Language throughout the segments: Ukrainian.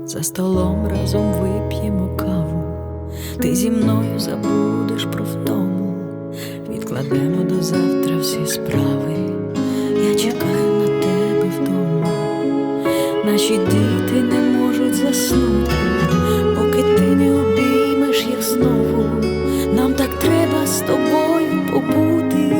За столом разом вип'ємо каву, ти зі мною забудеш про втому, відкладемо до завтра всі справи. Я чекаю на тебе вдома. Наші діти не можуть заснути, поки ти не обіймеш їх знову. Нам так треба з тобою побути.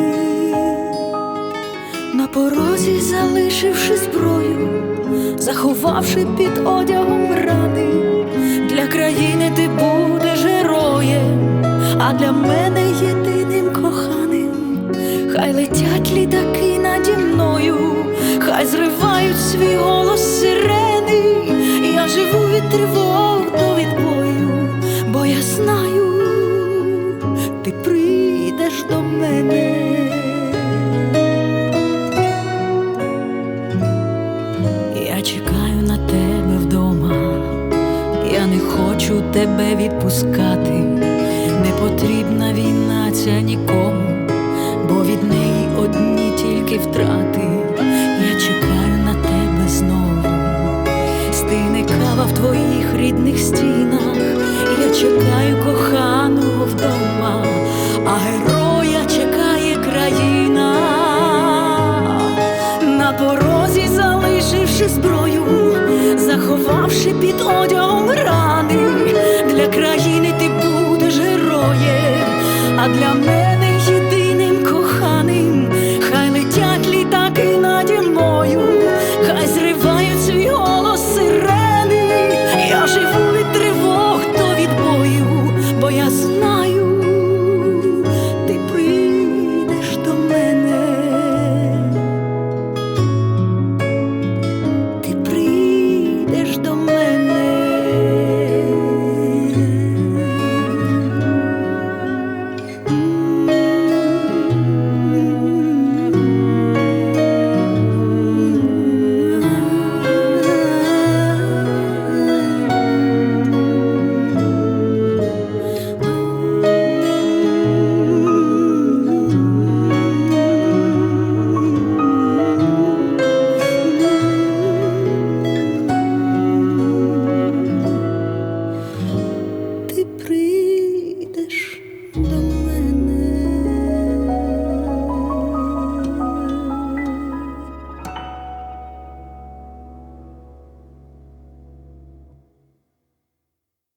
На порозі залишивши зброю, заховавши під одягом рани. Для країни ти будеш героєм, а для мене єдиним коханим. Хай летять літаки наді мною, хай зривають свій голос сирени. Я живу від тривог до відбою, бо я знаю, ти прийдеш до мене. Я чекаю на тебе вдома, я не хочу тебе відпускати. Не потрібна війна ця нікому, бо від неї одні тільки втрати. Я чекаю на тебе знову, стине кава в твоїх рідних стінах. Я чекаю коханого вдома, а героя чекає країна. На порозі залишивши зброю, заховавши під одягом рани.